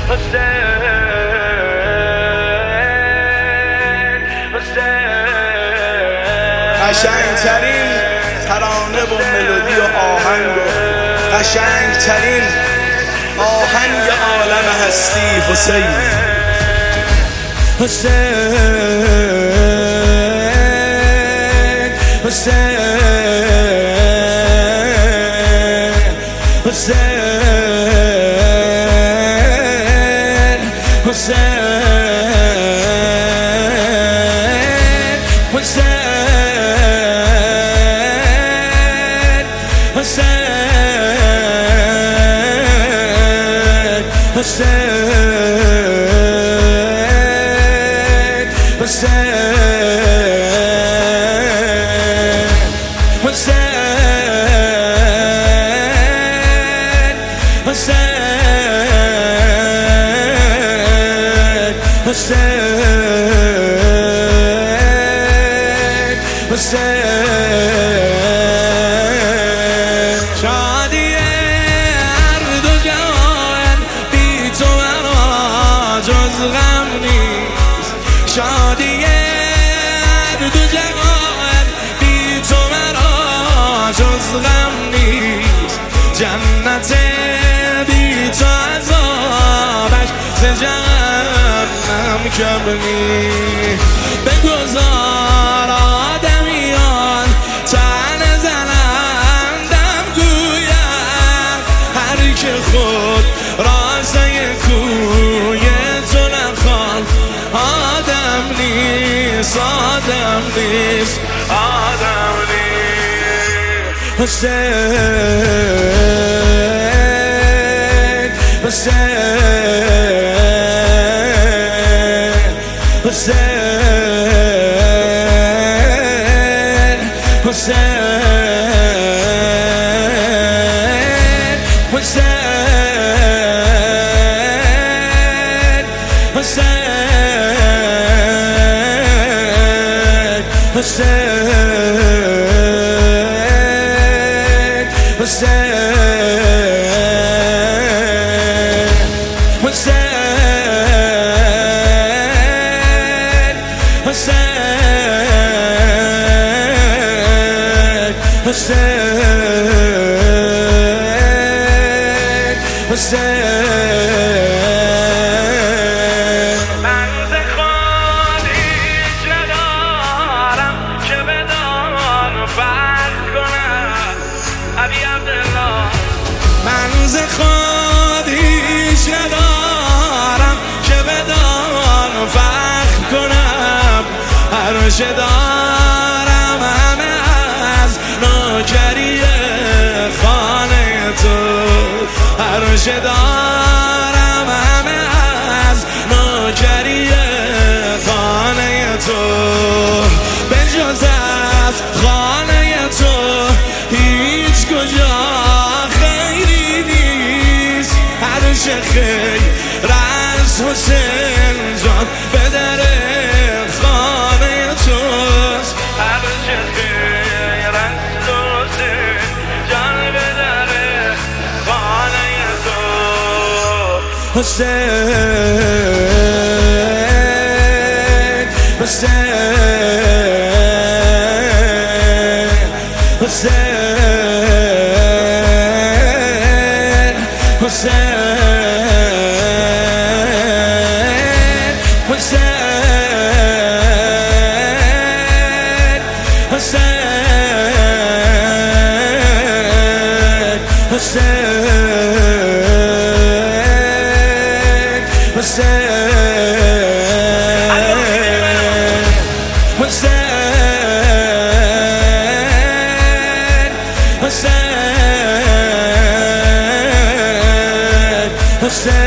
قشنگترین ترانه و ملودی و آهنگ و قشنگترین آهنگ عالم هستی حسین حسین حسین حسین حسین شادی هر دو جهان بی تو مرا جز غم نیست شادی هر دو جهان بی تو مرا جز غم نیست جنت بی تو عذابش ز جهنم کم نیست بگذار آدمیان تن زنندم گوید هر که خود راسته کوی تو نخوان آدم نیست آدم نیست آدم نیست حسین حسین حسین حسین حسین حسین حسین من ز خود هیچ ندارم که بدان فرق کنم ابی عبدالله من ز خود هیچ ندارم که بدان فرق کنم هر چه دارم همه از نوکری خانه تو هر چه دارم همه از نوکری خانه تو به جز از خانه تو هیچ کجا خیری نیست هر چه خیر از حسین جان به در خانه توست هر چه خیر از حسین جان به در خانه تو حسین حسین حسین حسین